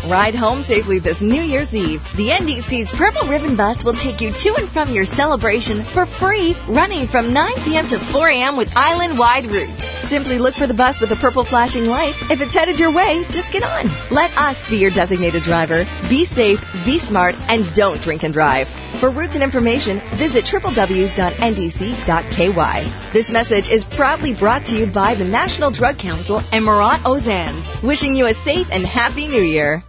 Ride home safely this New Year's Eve. The NDC's Purple Ribbon Bus will take you to and from your celebration for free, running from 9 p.m. to 4 a.m. with island-wide routes. Simply look for the bus with a purple flashing light. If it's headed your way, just get on. Let us be your designated driver. Be safe, be smart, and don't drink and drive. For routes and information, visit www.ndc.ky. This message is proudly brought to you by the National Drug Council and Murat Ozans, wishing you a safe and happy New Year.